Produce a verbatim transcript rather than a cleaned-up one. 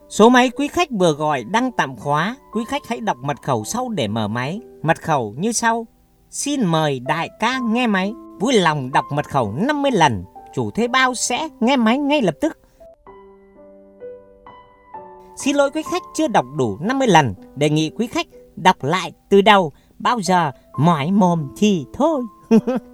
Số máy quý khách vừa gọi đang tạm khóa. Quý khách hãy đọc mật khẩu sau để mở máy. Mật khẩu như sau: xin mời đại ca nghe máy. Vui lòng đọc mật khẩu năm mươi lần. Chủ thuê bao sẽ nghe máy ngay lập tức. Xin lỗi quý khách chưa đọc đủ năm mươi lần. Đề nghị quý khách đọc lại từ đầu. Bao giờ mỏi mồm thì thôi.